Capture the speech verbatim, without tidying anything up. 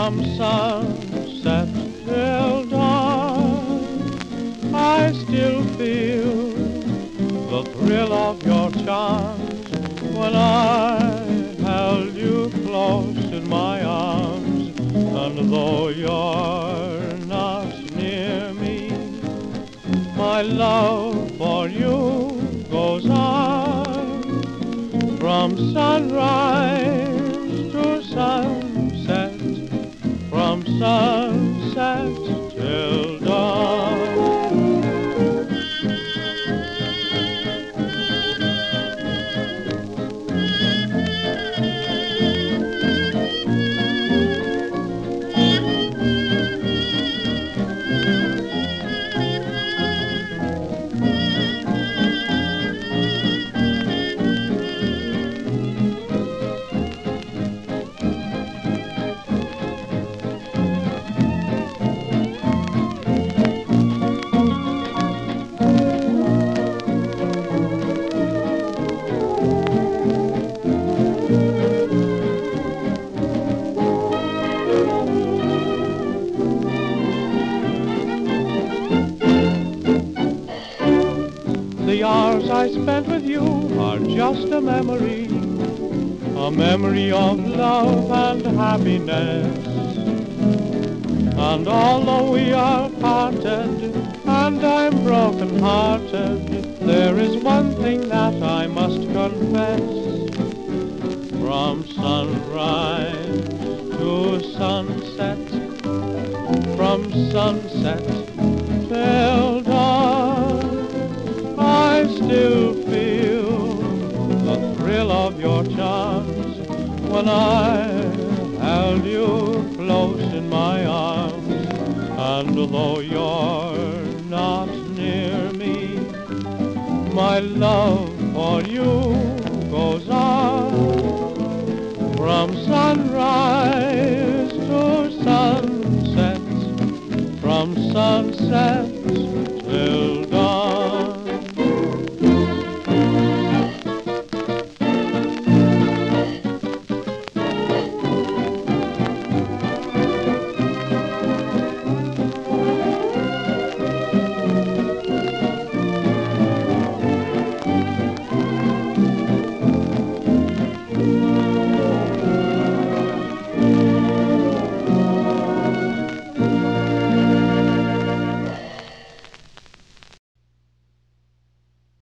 From sunset till dawn, I still feel the thrill of your charms when I held you close in my arms. And though you're not near me, my love for you goes on. From sunrise to sunset, from sunset till dawn. The hours I spent with you are just a memory, a memory of love and happiness. And although we are parted and I'm broken-hearted, there is one thing that I must confess. From sunrise to sunset, from sunset till dawn, I still feel the thrill of your charms when I held you close in my arms. And though you're not near me, my love for you goes on. From sunrise to sunset, from sunset